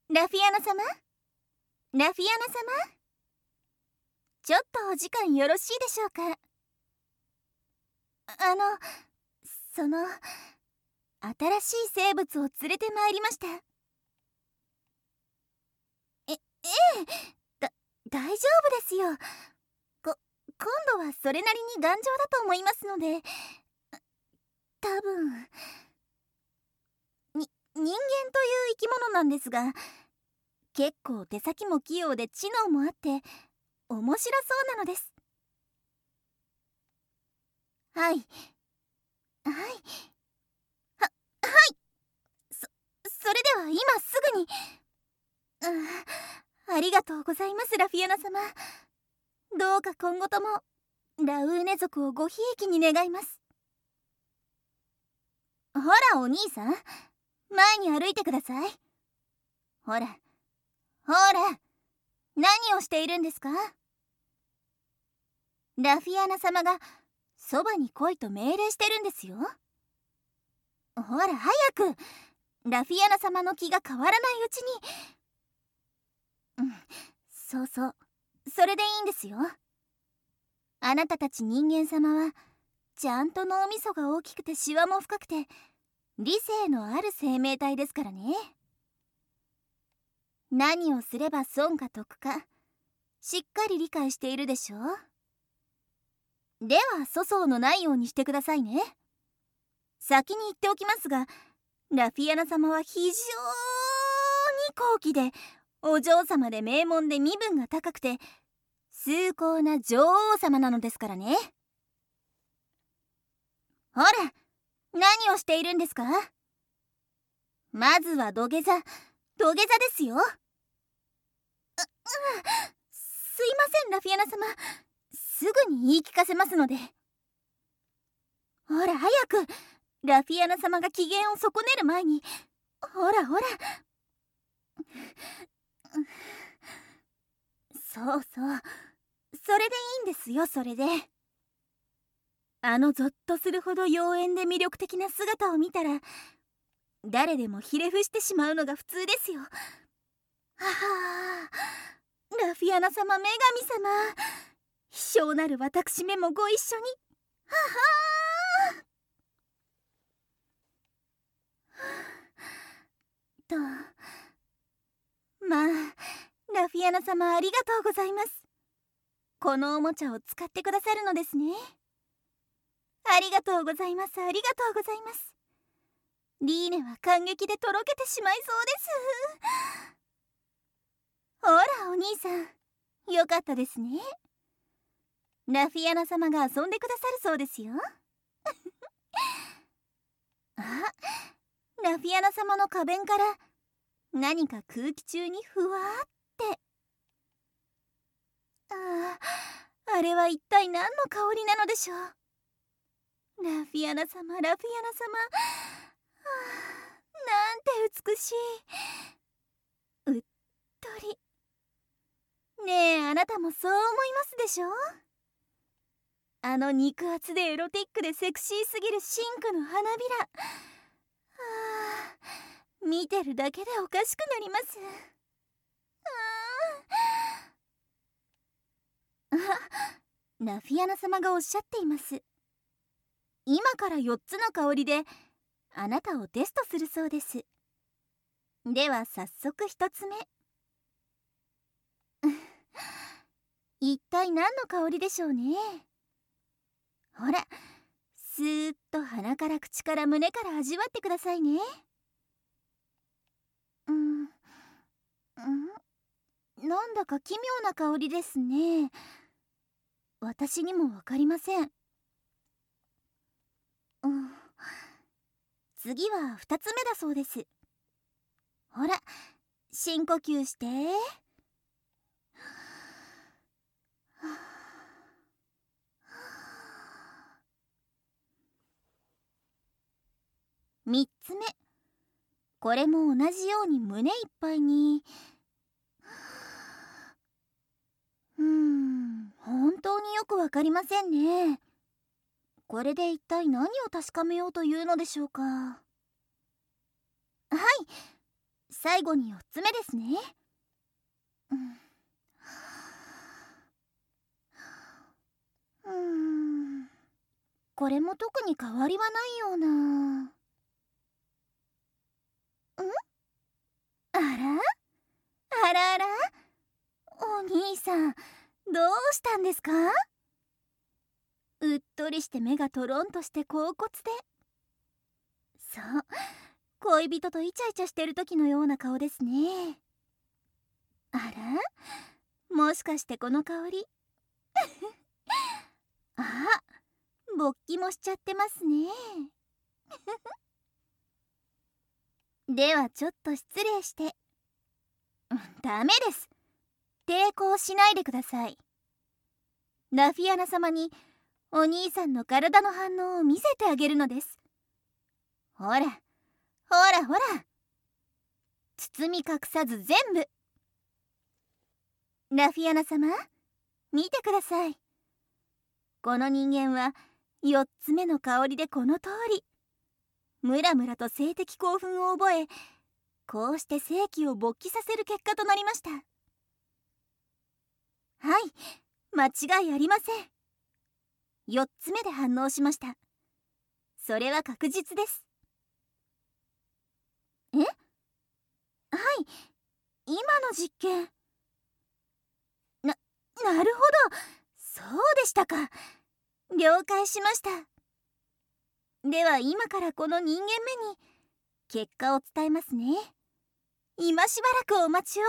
ラフィアナ様、ラフィアナ様、ちょっとお時間よろしいでしょうか。その新しい生物を連れてまいりました。ええ大丈夫ですよ。今度はそれなりに頑丈だと思いますので。多分人間という生き物なんですが、結構手先も器用で知能もあって面白そうなのです。はい、はい、それでは今すぐに。ありがとうございます、ラフィアナ様。どうか今後ともラウーネ族をごひいきに願います。ほらお兄さん、前に歩いてください。ほら何をしているんですか。ラフィアナ様がそばに来いと命令してるんですよ。ほら早く、ラフィアナ様の気が変わらないうちに。そう、それでいいんですよ。あなたたち人間様はちゃんと脳みそが大きくてシワも深くて理性のある生命体ですからね。何をすれば損か得かしっかり理解しているでしょう。では粗相のないようにしてくださいね。先に言っておきますが、ラフィアナ様は非常に高貴でお嬢様で名門で身分が高くて崇高な女王様なのですからね。ほら何をしているんですか。まずは土下座ですよ。すいませんラフィアナ様、すぐに言い聞かせますので。ほら早く、ラフィアナ様が機嫌を損ねる前に。ほらそうそれでいいんですよ。それでゾッとするほど妖艶で魅力的な姿を見たら誰でもひれ伏してしまうのが普通ですよ。ははラフィアナ様、女神様、希少なる私めもご一緒に。ははと、まあラフィアナ様、ありがとうございます。このおもちゃを使ってくださるのですね。ありがとうございます。ありがとうございます。リーネは感激でとろけてしまいそうです。ほらお兄さん、よかったですね。ラフィアナ様が遊んでくださるそうですよ。あ、ラフィアナ様の花弁から何か空気中にふわーって。あれは一体何の香りなのでしょう。ラフィアナ様、ラフィアナ様、なんて美しい。うっとり。ねえ、あなたもそう思いますでしょ。肉厚でエロティックでセクシーすぎるシンクの花びら。見てるだけでおかしくなります。ラフィアナ様がおっしゃっています。今から4つの香りであなたをテストするそうです。では早速1つ目。一体何の香りでしょうね。ほら、スーッと鼻から口から胸から味わってくださいね。なんだか奇妙な香りですね。私にも分かりません。次は2つ目だそうです。ほら、深呼吸して。3つ目、これも同じように胸いっぱいに。本当によくわかりませんね。これで一体何を確かめようというのでしょうか。はい、 最後に4つ目ですね。これも特に変わりはないような。あらあらあら、お兄さん、どうしたんですか？うっとりして目がトロンとして恍惚で。そう、恋人とイチャイチャしてる時のような顔ですね。あら、もしかしてこの香りあ、勃起もしちゃってますね。ではちょっと失礼して。ダメです。抵抗しないでください。ラフィアナ様にお兄さんの体の反応を見せてあげるのです。ほらほらほら、包み隠さず全部。ラフィアナ様、見てください。この人間は4つ目の香りでこの通りムラムラと性的興奮を覚え、こうして性器を勃起させる結果となりました。はい、間違いありません。4つ目で反応しました。それは確実です。はい、今の実験。なるほど、そうでしたか。了解しました。では今からこの人間目に結果を伝えますね。今しばらくお待ちを。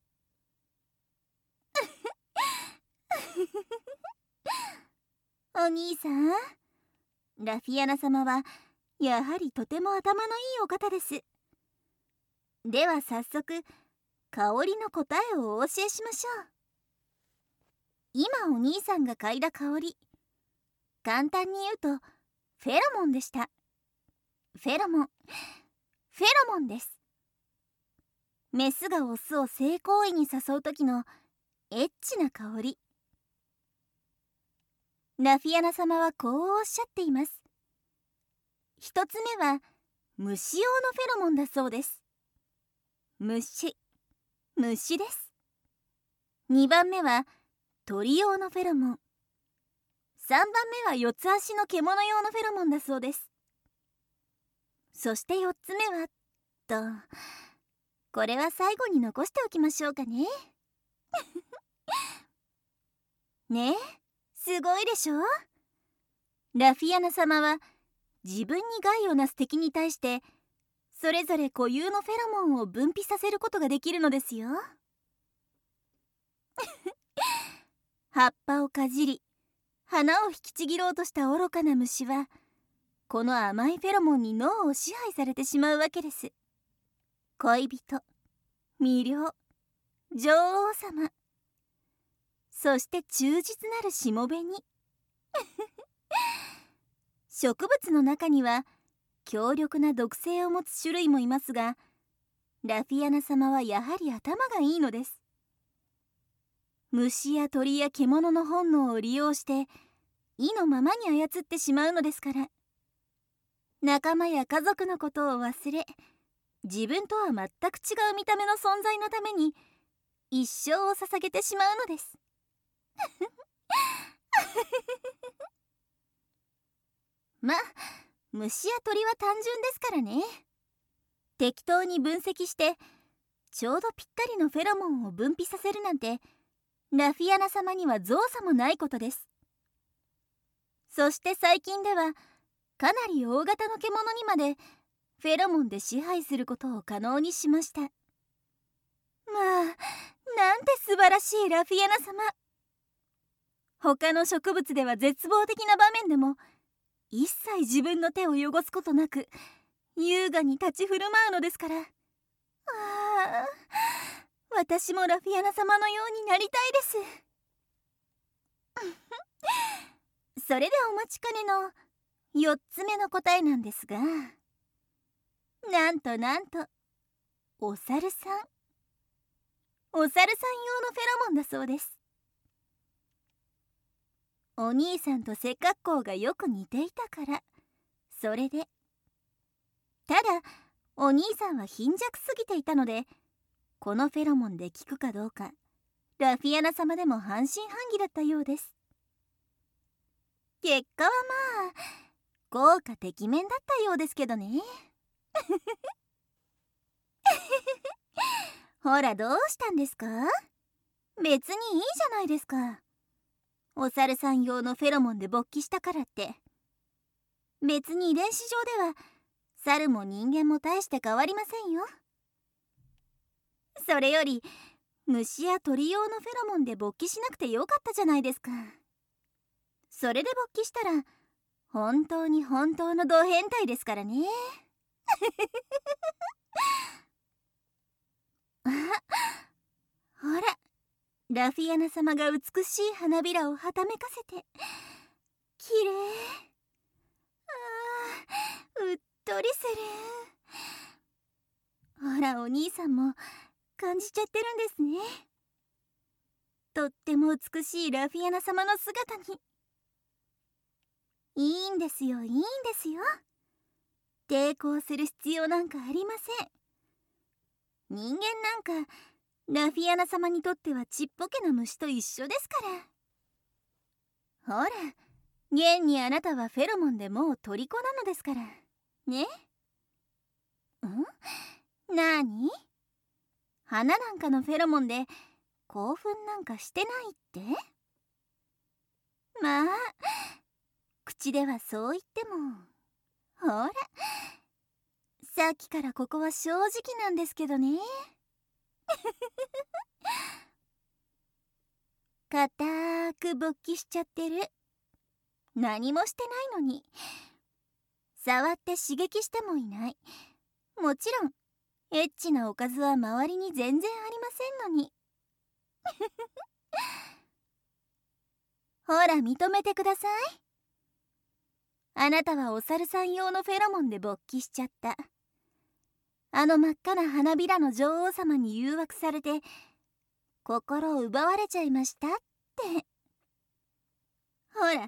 お兄さん、ラフィアナ様はやはりとても頭のいいお方です。では早速香りの答えをお教えしましょう。今お兄さんが嗅いだ香り、簡単に言うとフェロモンでした。フェロモンです。メスがオスを性行為に誘う時のエッチな香り。ラフィアナ様はこうおっしゃっています。一つ目は虫用のフェロモンだそうです。虫です。2番目は鳥用のフェロモン。3番目は四つ足の獣用のフェロモンだそうです。そして4つ目はこれは最後に残しておきましょうかね。ねえ、すごいでしょ。ラフィアナ様は自分に害をなす敵に対してそれぞれ固有のフェロモンを分泌させることができるのですよ。葉っぱをかじり花を引きちぎろうとした愚かな虫はこの甘いフェロモンに脳を支配されてしまうわけです。恋人、魅了、女王様、そして忠実なるしもべに。植物の中には強力な毒性を持つ種類もいますが、ラフィアナ様はやはり頭がいいのです。虫や鳥や獣の本能を利用して意のままに操ってしまうのですから、仲間や家族のことを忘れ、自分とは全く違う見た目の存在のために一生を捧げてしまうのです。まあ、虫や鳥は単純ですからね。適当に分析してちょうどぴったりのフェロモンを分泌させるなんてラフィアナ様には造作もないことです。そして最近ではかなり大型の獣にまでフェロモンで支配することを可能にしました。まあ、なんて素晴らしいラフィアナ様。他の植物では絶望的な場面でも一切自分の手を汚すことなく優雅に立ち振る舞うのですから。私もラフィアナ様のようになりたいです。それでお待ちかねの4つ目の答えなんですが、なんとお猿さん用のフェロモンだそうです。お兄さんと背格好がよく似ていたから、それで。ただお兄さんは貧弱すぎていたので、このフェロモンで効くかどうかラフィアナ様でも半信半疑だったようです。結果はまあ豪華てきめんだったようですけどね。ほら、どうしたんですか？別にいいじゃないですか。お猿さん用のフェロモンで勃起したからって。別に遺伝子上では猿も人間も大して変わりませんよ。それより虫や鳥用のフェロモンで勃起しなくてよかったじゃないですか。それで勃起したら本当に本当のド変態ですからね。あ、ほら、ラフィアナ様が美しい花びらをはためかせてきれい。うっとりする。ほら、お兄さんも感じちゃってるんですね。とっても美しいラフィアナ様の姿に。いいんですよ、いいんですよ。抵抗する必要なんかありません。人間なんかラフィアナ様にとってはちっぽけな虫と一緒ですから。ほら、現にあなたはフェロモンでもう虜なのですからね。なに？花なんかのフェロモンで興奮なんかしてないって？まあ口ではそう言っても、ほら、さっきからここは正直なんですけどね。固く勃起しちゃってる。何もしてないのに。触って刺激してもいない。もちろんエッチなおかずは周りに全然ありませんのに。ほら、認めてください。あなたはお猿さん用のフェロモンで勃起しちゃった。あの真っ赤な花びらの女王様に誘惑されて心を奪われちゃいましたって。ほらほ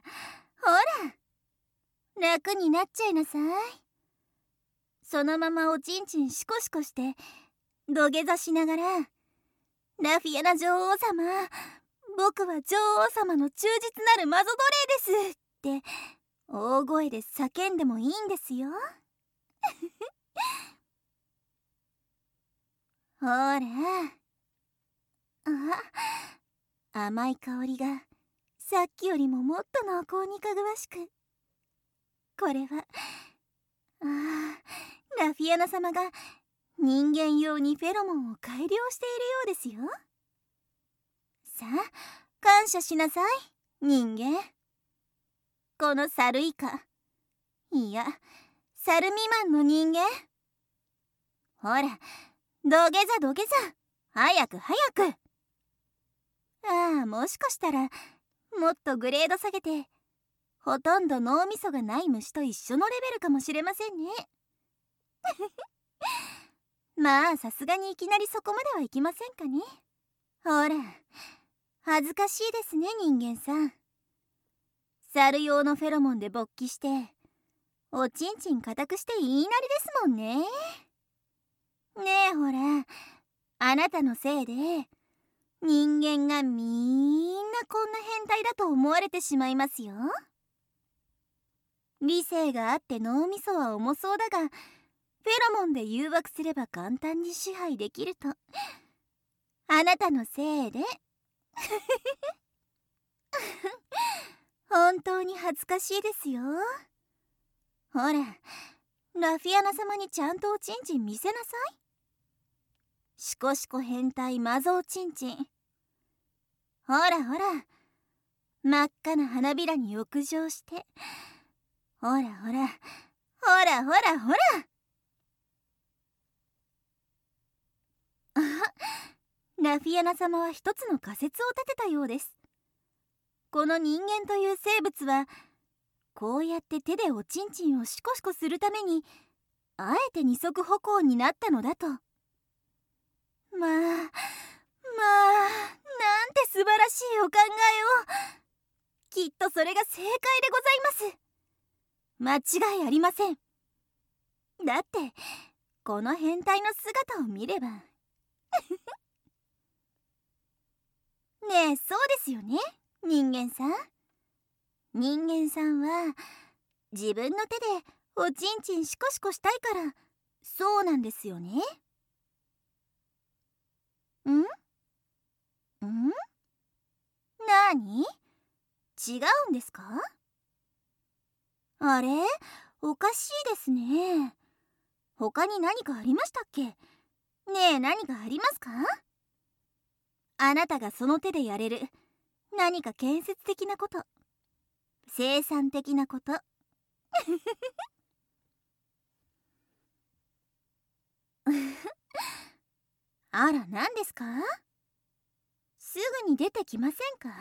ら、楽になっちゃいなさい。そのままおちんちんシコシコして土下座しながら、ラフィアナ女王様、僕は女王様の忠実なるマゾ奴隷ですって大声で叫んでもいいんですよ。ほら、甘い香りがさっきよりももっと濃厚にかぐわしく。これはラフィアナ様が人間用にフェロモンを改良しているようですよ。さあ、感謝しなさい、人間。この猿以下、いや猿未満の人間。ほら、土下座土下座、早く早く。もしかしたらもっとグレード下げてほとんど脳みそがない虫と一緒のレベルかもしれませんね。まあさすがにいきなりそこまではいきませんかね。ほら、恥ずかしいですね、人間さん。猿用のフェロモンで勃起しておちんちん固くして言いなりですもんね。ねえ、ほら、あなたのせいで人間がみんなこんな変態だと思われてしまいますよ。理性があって脳みそは重そうだが、フェロモンで誘惑すれば簡単に支配できると。あなたのせいで。本当に恥ずかしいですよ。ほら、ラフィアナ様にちゃんとおちんちん見せなさい。シコシコ変態マゾおちんちん。ほらほら、真っ赤な花びらに浴場して、ほらほらほらほらほら。ラフィアナ様は一つの仮説を立てたようです。この人間という生物はこうやって手でおちんちんをシコシコするためにあえて二足歩行になったのだと。まあなんて素晴らしいお考えを。きっとそれが正解でございます。間違いありません。だってこの変態の姿を見ればねえ、そうですよね、人間さん。人間さんは自分の手でおちんちんシコシコしたいからそうなんですよね。ん？なに？違うんですか？あれ？おかしいですね。他に何かありましたっけ？ねえ、何かありますか？あなたがその手でやれる何か建設的なこと、生産的なことあら、何ですか？すぐに出てきませんか？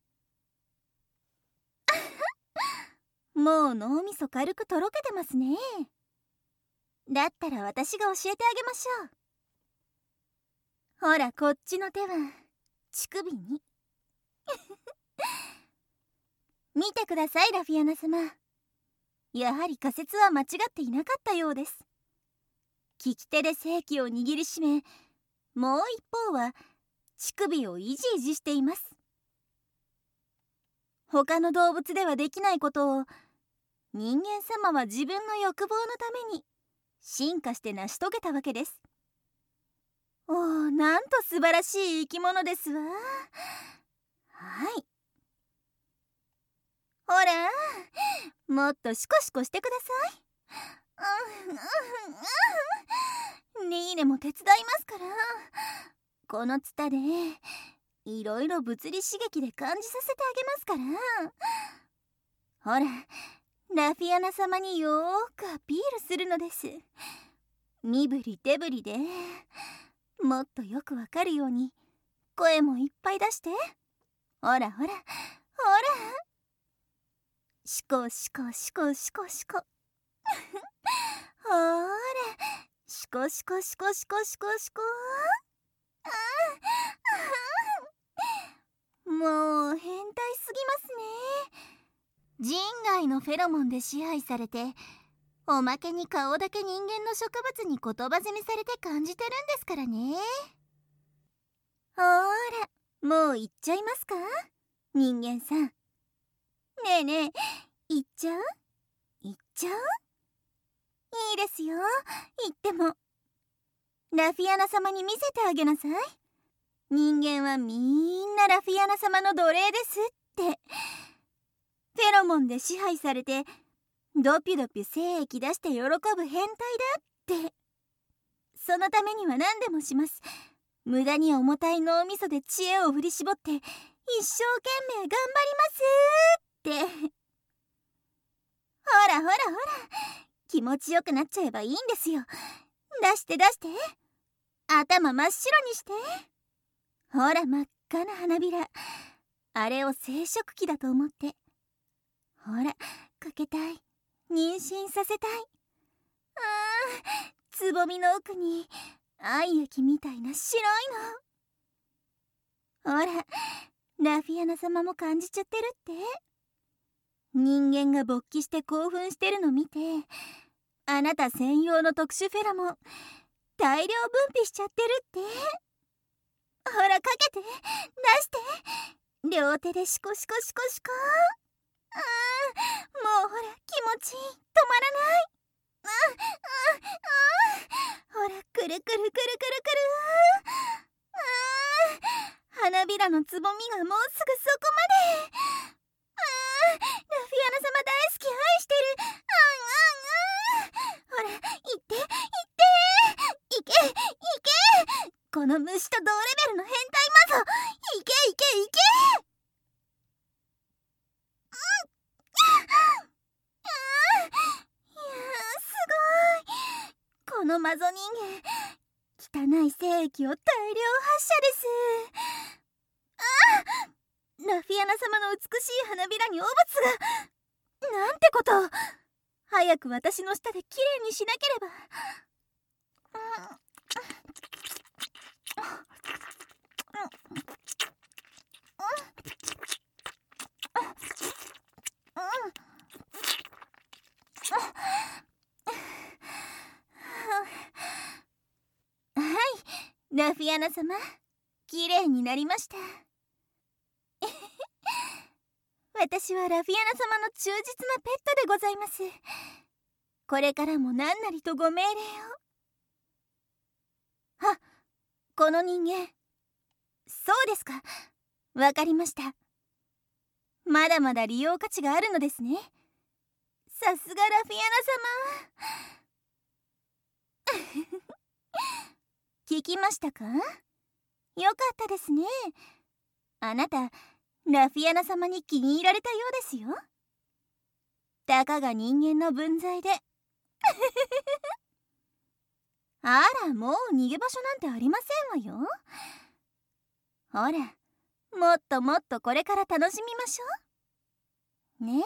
もう脳みそ軽くとろけてますね。だったら私が教えてあげましょう。ほら、こっちの手は乳首に見てください、ラフィアナ様。やはり仮説は間違っていなかったようです。利き手で性器を握りしめ、もう一方は乳首をイジイジしています。他の動物ではできないことを人間様は自分の欲望のために進化して成し遂げたわけです。おお、なんと素晴らしい生き物ですわ。はい、ほら、もっとシコシコしてください。いいねも手伝いますから。このツタでいろいろ物理刺激で感じさせてあげますから。ほら、ラフィアナ様によーくアピールするのです。身振り手振りでもっとよくわかるように声もいっぱい出して。ほらほらほら、シコシコシコシコシコほーら、シコシコシコシコシコシコ。もう変態すぎますね。人外のフェロモンで支配されて、おまけに顔だけ人間の植物に言葉攻めされて感じてるんですからね。ほーら、もう行っちゃいますか、人間さん。ねえねえ、行っちゃう？行っちゃう？いいですよ、行っても。ラフィアナ様に見せてあげなさい。人間はみんなラフィアナ様の奴隷ですって。フェロモンで支配されてドピドピ精液出して喜ぶ変態だって。そのためには何でもします。無駄に重たい脳みそで知恵を振り絞って一生懸命頑張りますって。ほらほらほら、気持ちよくなっちゃえばいいんですよ。出して出して、頭真っ白にして。ほら、真っ赤な花びら、あれを生殖器だと思って。ほら、かけたい、妊娠させたい。つぼみの奥に愛液みたいな白いの。ほら、ラフィアナ様も感じちゃってるって。人間が勃起して興奮してるの見て、あなた専用の特殊フェロモン大量分泌しちゃってるって。ほら、かけて出して、両手でシコシコシコシコ。もうほら、気持ちいい、止まらない。ほら、くるくるくるくるくる。花びらのつぼみがもうすぐそこまで。ラフィアナ様大好き、愛してる。ほら、行って行って、行け行け、この虫と同レベルの変態マゾ。行け行け行け。いやー、すごい。このマゾ人間、汚い精液を大量発射です。ラフィアナ様の美しい花びらに汚物が。なんてこと。早く私の舌できれいにしなければ。 ラフィアナ様、きれいになりました。私はラフィアナ様の忠実なペットでございます。これからも何なりとご命令を。あ、この人間。そうですか。わかりました。まだまだ利用価値があるのですね。さすがラフィアナ様。聞きましたか？よかったですね。あなた、ラフィアナ様に気に入られたようですよ。たかが人間の分際で。あら、もう逃げ場所なんてありませんわよ。ほら、もっともっとこれから楽しみましょう。ね。